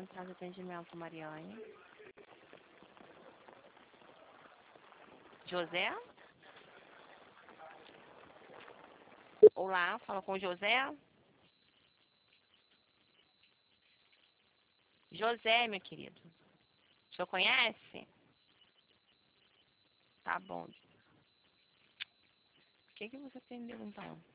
Central de Atendimento, Mariane. José? Olá, fala com o José. José, meu querido. O senhor conhece? Tá bom. Por que você atendeu, então?